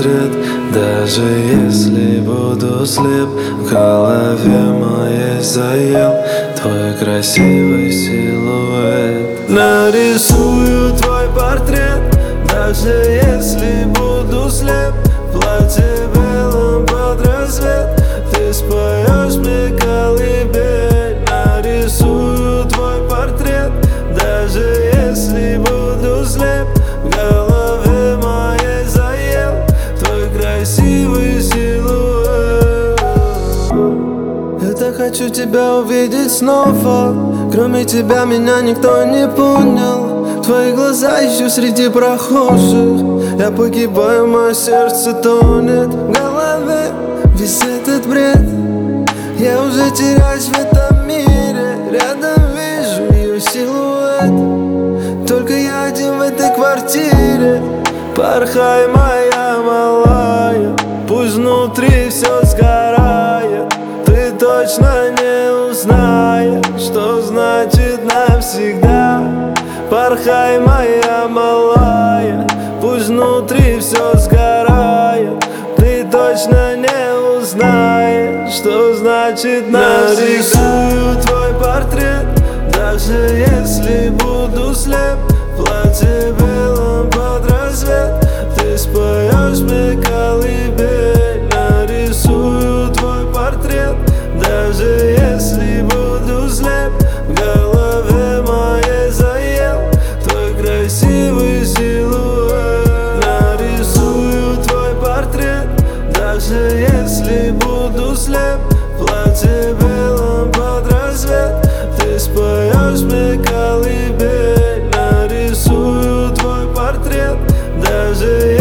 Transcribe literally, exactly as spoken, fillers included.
портрет. Даже если буду слеп, в голове моей заел твой красивый силуэт. Нарисую твой портрет, даже если буду слеп. В платье белом под рассвет ты споешь мне колыбель. Нарисую твой портрет, даже если буду слеп. В голове моей заел твой красивый силуэт. Я так хочу тебя увидеть снова. Кроме тебя меня никто не понял. Твои глаза ищу среди прохожих. Я погибаю, мое сердце тонет. В голове весь этот бред. Я уже теряюсь в этом мире. Рядом вижу ее силуэт. Только я один в этой квартире. Порхай, моя малая, пусть внутри все сгорает. Ты точно не узнаешь, что значит навсегда. Порхай, моя малая, пусть внутри все сгорает. Ты точно не узнаешь, что значит навсегда. Нарисую твой портрет, даже если буду слеп. В платье белом под рассвет ты споешь мне колыбель. Нарисую твой портрет, даже если буду слеп. В голове моей заел твой красивый силуэт. Нарисую твой портрет, даже если буду слеп. В платье белом под рассвет ты споешь мне колыбель. Нарисую твой портрет, даже